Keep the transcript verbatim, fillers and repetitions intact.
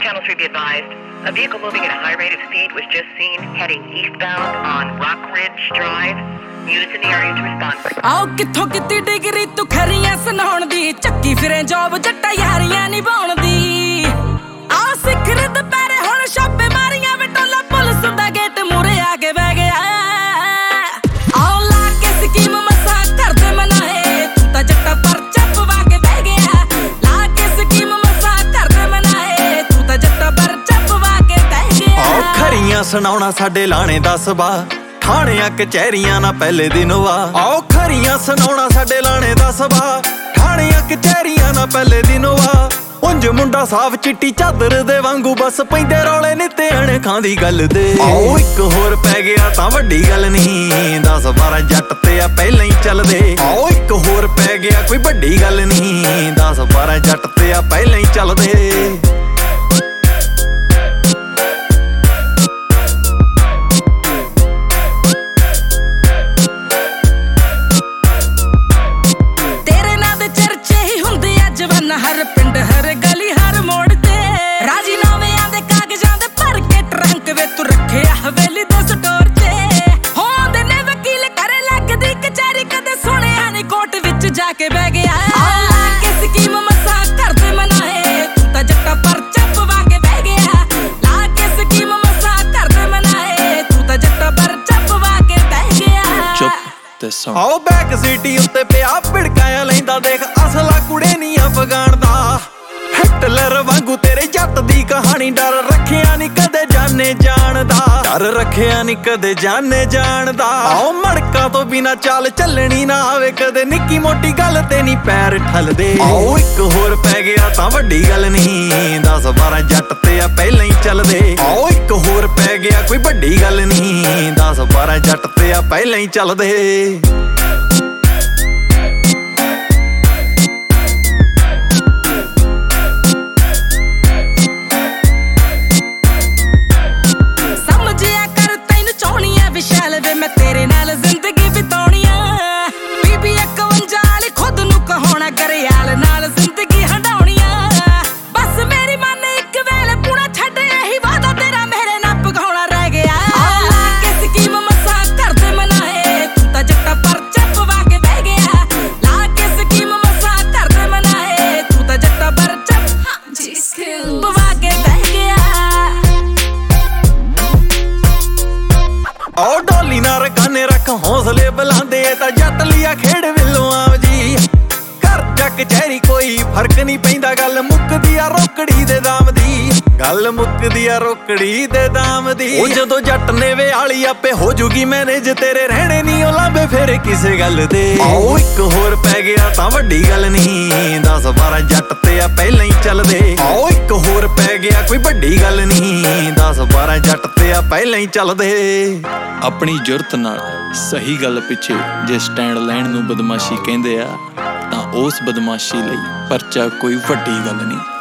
channel three be advised. A vehicle moving at a high rate of speed was just seen heading eastbound on Rock Ridge Drive. Units in the area to respond. आओ किथों किती degree तू खरियां सुनाउण दी ਚੱਕੀ ਫਿਰੇ job ਜੱਟਾ ਯਾਰੀਆਂ ਨਿਭਾਉਣ ਦੀ ਆ ਸਿਖਰ ਦੁਪਹਿਰੇ ਹੁਣ ਛਾਪੇ ਮਾਰੀਆਂ ਵਟੋਲਾ ਪੁਲਿਸ ਦਾ ਗੇਟ ਮੂਰੇ ਆ ਕੇ ਬਹਿ ਗਿਆ ਆਓ ਲਾ ਕੇ ਸਕੀਮ ਮਸਾ ਕਰਦੇ ਮਨਾਏ ਤੂੰ ਤਾਂ ਜੱਟਾ ਪਰਚਾ ਪਵਾ ਕੇ ਬਹਿ ਗਿਆ ਲਾ ਕੇ ਸਕੀਮ ਮਸਾ ਕਰਦੇ ਮਨਾਏ ਤੂੰ ਤਾਂ ਜੱਟਾ ਪਰਚਾ ਪਵਾ ਕੇ ਬਹਿ ਗਿਆ ਆਓ ਖਰੀਆਂ ਸੁਣਾਉਣਾ ਸਾਡੇ ਲਾਣੇ ਦਾ ਸੁਭਾ ਥਾਣਿਆਂ ਕਚਹਿਰੀਆਂ ਨਾ ਪਹਿਲੇ ਦਿਨ ਵਾ ਆਓ ਖਰੀਆਂ ਸੁਣਾਉਣਾ ਸਾਡੇ ਲਾਣੇ ਦਾ ਸੁਭਾ ਥਾਣਿਆਂ ਕਚਹਿਰੀਆਂ ਨਾ ਪਹਿਲੇ ਦਿਨ ਵਾ ਉਂਝ ਮੁੰਡਾ ਸਾਫ ਚਿੱਟੀ ਚਾਦਰ ਦੇ ਵਾਂਗੂ ਬਸ ਪੈਂਦੇ ਰੌਲੇ ਨਿੱਤੇ ਅਣਖਾਂ ਦੀ ਗੱਲ ਦੇ ਆਓ ਇੱਕ ਹੋਰ ਪੈ ਗਿਆ ਤਾਂ ਵੱਡੀ ਗੱਲ ਨਹੀਂ ਦਸ ਬਾਰਾਂ ਜੱਟ ਤੇ ਆ ਪਹਿਲਾਂ ਹੀ ਚੱਲਦੇ ਆਓ ਇੱਕ ਹੋਰ ਪੈ ਗਿਆ ਕੋਈ ਵੱਡੀ ਗੱਲ ਨਹੀਂ ਦਸ ਬਾਰਾਂ ਜੱਟ ਤੇ ਆ ਪਹਿਲਾਂ ਹੀ ਚੱਲਦੇ हर पिंड हर गली हर मोड़ ते राजीनामियां दे कागजां दे भर के ट्रंक वे तू रखे हवेली दे स्टोर ते होंदे ने वकील करे लगदी कचहरी कदे सुनिया नी कोर्ट विच जाके बह गया आ के स्कीम मसा करदे मनाए तू तां जट्टा परचा पवा के बह गया ला के स्कीम मसा करदे मनाए तू तां जट्टा परचा पवा के बह गया चुप ते सुन आओ बैक सिटी उत्ते पिया भिड़काया लैंदा देख असला कुड़े नी अफगान दा हिटलर वांगू तेरे जट दी कहानी डर रखिया नी कदे जाने जानदा डर रखिया नी कदे जाने जानदा आओ मड़का तो बिना चाल चलनी ना आवे कदे निक्की मोटी गल ते नी पैर ठलदे आओ एक होर पै गया तां वड्डी गल नहीं दस बारह जट ते आ पहलां ही चलदे आओ एक होर पै गया कोई वड्डी गल नहीं दस बारह जट ते आ पहलां ही चलदे विशाल वे मैं तेरे नाल जिंदगी बिताउणिया बीबी इक्यावन वाली खुद नू कहाउणा करियाल नाल जिंदगी हंडाउणिया बस मेरी मन एक वेले पूरा छड्ड यही वादा तेरा मेरे नाल पगाउणा रह गया आ के स्कीम मसा करदे मनाए तू तां जट्टा परचा पवा के बह गया ला के स्कीम मसा करदे मनाए तू तां जट्टा परचा पवा के बह गया आओ डोली ना रखाने रख हौसले बुलांदे तां जट लिया खेड़ विल्लों आव जी घर जा कचहरी कोई फर्क नहीं पैंदा गल मुकदी आ रोकड़ी दे दाम दी गल मुकदी आ रोकड़ी दे दाम दी ओ जदों जट ने वे आली आपे हो जूगी मैनेज तेरे रहने नहीं ओ लांबे फिर किसे गल दे आओ एक होर पै गया तां वड्डी गल नहीं दस बारह जट ते आ पहलां ही चलदे आओ एक होर पै गया कोई वड्डी गल नहीं दस बारह जट ते आ पहलां ही चलदे अपनी जुरत नाल सही गल पिछे जे स्टैंड लैण नूं बदमाशी कहंदे आ तां उस बदमाशी लई परचा कोई वड्डी गल नहीं।